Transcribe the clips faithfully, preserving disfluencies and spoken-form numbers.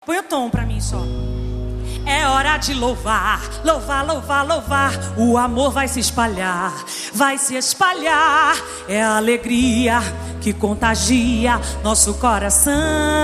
Põe o tom pra mim só. É hora de louvar, louvar, louvar, louvar. O amor vai se espalhar, vai se espalhar. É a alegria que contagia nosso coração.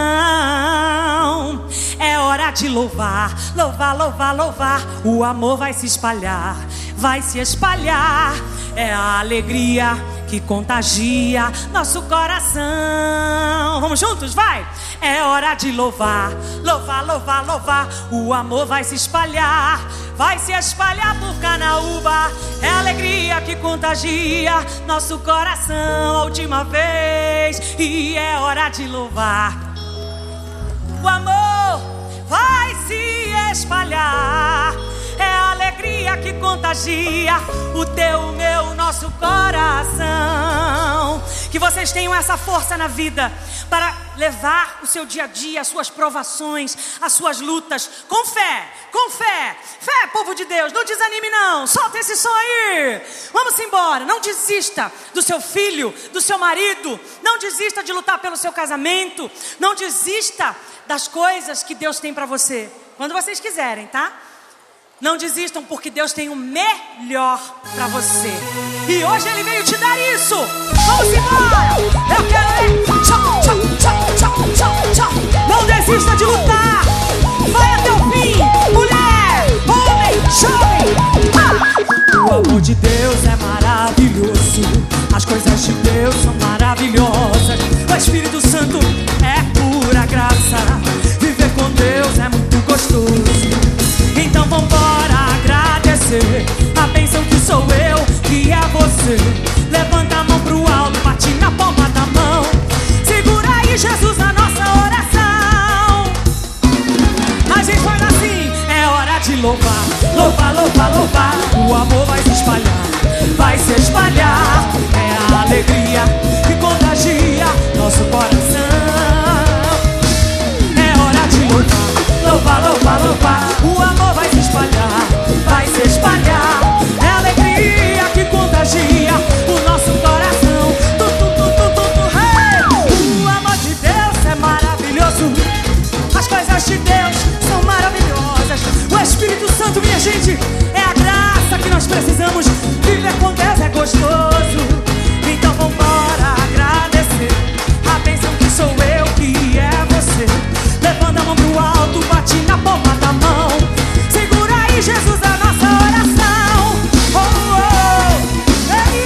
É hora de louvar, louvar, louvar, louvar. O amor vai se espalhar, vai se espalhar. É a alegria que contagia nosso coração. Vamos juntos, vai! É hora de louvar, louvar, louvar, louvar. O amor vai se espalhar, vai se espalhar por Canaúba. É a alegria que contagia nosso coração a última vez. E é hora de louvar. O amor vai se espalhar. É a alegria que contagia o teu, o meu, nosso coração. Que vocês tenham essa força na vida para levar o seu dia a dia, as suas provações, as suas lutas, com fé, com fé. Fé, povo de Deus, não desanime não, solta esse som aí. Vamos embora, não desista do seu filho, do seu marido. Não desista de lutar pelo seu casamento. Não desista das coisas que Deus tem para você, quando vocês quiserem, tá? Não desistam, porque Deus tem o melhor para você. E hoje Ele veio te dar isso. Vamos embora. Eu quero ver. Tchau, tchau, tchau, tchau, tchau, tchau. Não desista de lutar. Vai até o fim. Mulher, homem, jovem. Ah! O amor de Deus é maravilhoso. As coisas de Deus são maravilhosas. O Espírito Santo é pura graça. Viver com Deus é muito gostoso. Então vambora agradecer a bênção que sou eu, que é você. Levanta a mão pro alto, bate na palma da mão. Segura aí, Jesus, na nossa oração. A gente faz assim, é hora de louvar. Louvar, louvar, louvar. O amor vai se espalhar, vai se espalhar. É a alegria que contagia nosso coração. É hora de louvar, louvar, louvar, louvar. O amor vai se espalhar, vai se espalhar. É a alegria que contagia o nosso coração. Tu, tu, tu, tu, tu, tu, hey! O amor de Deus é maravilhoso. As coisas de Deus são maravilhosas. O Espírito Santo, minha gente, é a graça que nós precisamos. Viver com Deus é gostoso. Então vambora agradecer a bênção que sou eu, que é você. Levanta a mão pro alto, bate na palma da mão. Segura aí, Jesus, a nossa oração. Oh, oh, hey,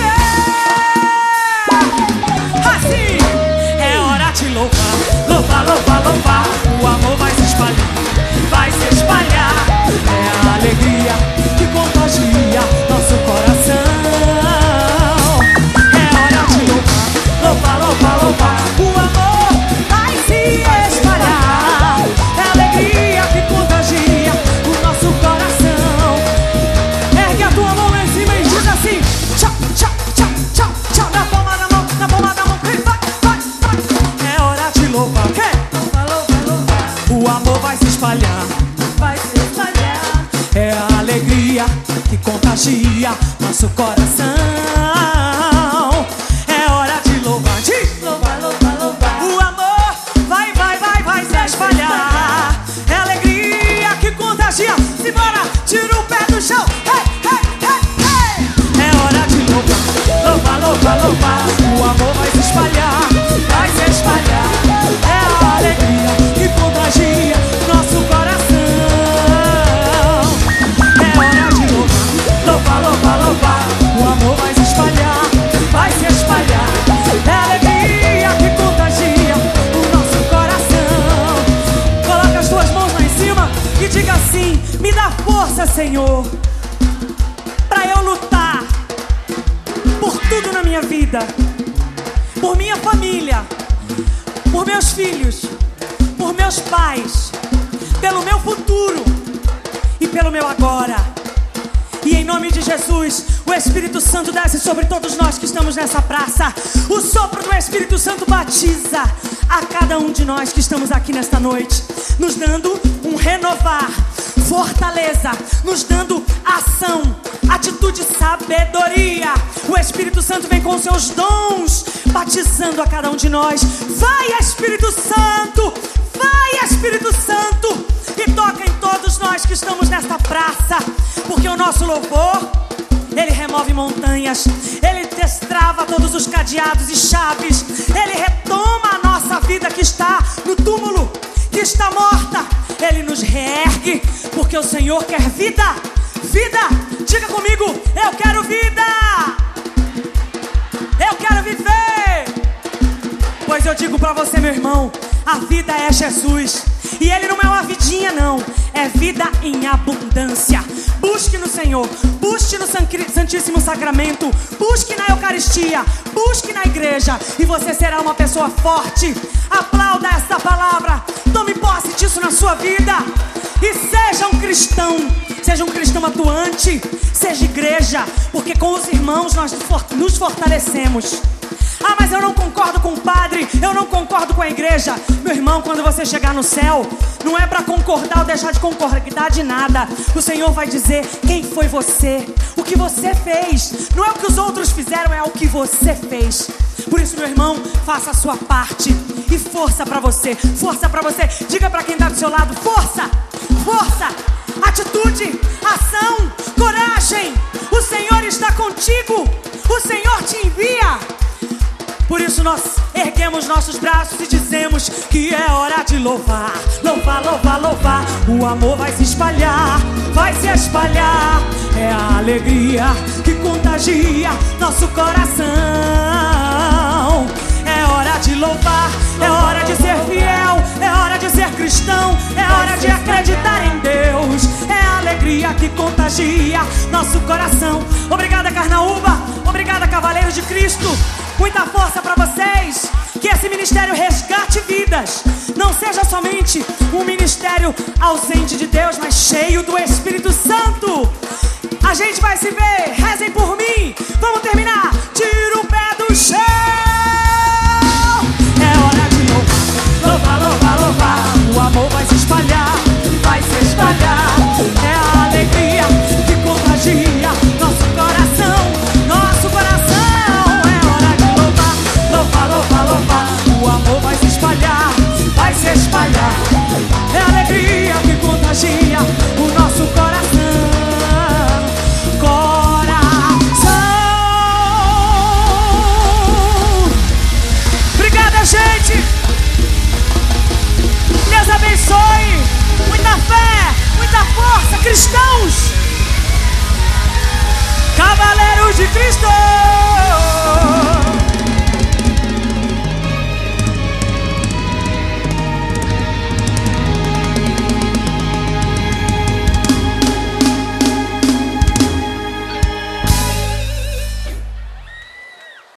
yeah. Assim, é hora de louvar. Louvar, louvar, louvar. O amor vai se espalhar, vai se espalhar. É a alegria que contagia nosso coração. É hora de louvar. Louvar, louvar, louvar. O amor vai se espalhar. É a alegria que contagia o nosso coração. Ergue a tua mão lá em cima e diz assim: tchau, tchau, tchau, tchau, tchau. Na palma da mão, na palma da mão. Vai, vai, vai, vai. É hora de louvar. O quê? Louvar, louvar, louvar. O amor vai se espalhar, vai se espalhar. É a alegria que contagia nosso coração. É hora de louvar. Diz. Louvar, louvar, louvar. O amor vai, vai, vai, vai se espalhar. É a alegria que contagia. Simbora, tira o pé do chão. Hey, hey, hey, hey. É hora de louvar. Louvar, louvar, louvar. O amor vai se espalhar, vai se espalhar. É a alegria que contagia nosso coração. É hora de louvar. Louvar, louvar, louvar. O amor vai se espalhar, vai se espalhar. É a alegria que contagia o nosso coração. Coloca as tuas mãos lá em cima e diga assim: me dá força, Senhor, pra eu lutar por tudo na minha vida, por minha família, por meus filhos, por meus pais, pelo meu futuro e pelo meu agora. E em nome de Jesus, o Espírito Santo desce sobre todos nós que estamos nessa praça. O sopro do Espírito Santo batiza a cada um de nós que estamos aqui nesta noite, nos dando um renovar, fortaleza, nos dando ação, atitude, sabedoria. O Espírito Santo vem com seus dons, batizando a cada um de nós. Vai, Espírito Santo, Vai, Espírito Santo, e toca em todos nós que estamos nesta praça, porque o nosso louvor, ele remove montanhas, ele destrava todos os cadeados e chaves, ele retoma a nossa vida que está no túmulo, que está morta, ele nos reergue, porque o Senhor quer vida, vida, diga comigo, eu quero vida, eu quero viver, pois eu digo pra você, meu irmão, a vida é Jesus, e ele não é uma vidinha não, é vida em abundância. Busque no Senhor, busque no Santíssimo Sacramento, busque na Eucaristia, busque na igreja, e você será uma pessoa forte. Aplauda esta palavra, tome posse disso na sua vida, e seja um cristão, seja um cristão atuante, seja igreja, porque com os irmãos nós nos fortalecemos. Ah, mas eu não concordo com o padre, eu não concordo com a igreja. Meu irmão, quando você chegar no céu, não é para concordar ou deixar de concordar de nada. O Senhor vai dizer quem foi você, o que você fez. Não é o que os outros fizeram, é o que você fez. Por isso, meu irmão, faça a sua parte. E força para você, força para você. Diga para quem está do seu lado, força, força, atitude, ação, coragem. O Senhor está contigo, o Senhor te envia. Por isso nós erguemos nossos braços e dizemos que é hora de louvar. Louvar, louvar, louvar. O amor vai se espalhar, vai se espalhar. É a alegria que contagia nosso coração. É hora de louvar, é hora de ser fiel, é hora de ser cristão, é hora de acreditar em Deus. É a alegria que contagia nosso coração. Obrigada, Carnaúba. Obrigada, Cavaleiros de Cristo. Muita força para vocês. Que esse ministério resgate vidas. Não seja somente um ministério ausente de Deus, mas cheio do Espírito Santo. A gente vai se ver. Rezem por mim. Vamos terminar. Tira o pé do chão. É hora de louvar, louvar, louvar, louvar. O amor vai se espalhar, vai se espalhar. É a alegria que contagia nosso coração, nosso coração. Louvar, louvar, louvar, o amor vai se espalhar, vai se espalhar. É a alegria que contagia o nosso coração, coração. Obrigada, gente. Deus abençoe. Muita fé, muita força, cristãos, Cavaleiros de Cristo.